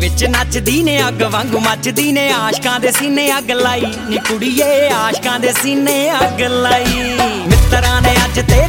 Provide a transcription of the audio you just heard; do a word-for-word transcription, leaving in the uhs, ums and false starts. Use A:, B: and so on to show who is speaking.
A: विच नचदी ने अग वांगू मचदी ने आशकां दे सीने अग लाई नी कुड़िए आशकां दे सीने अग लाई मित्तरां ने अज तेरे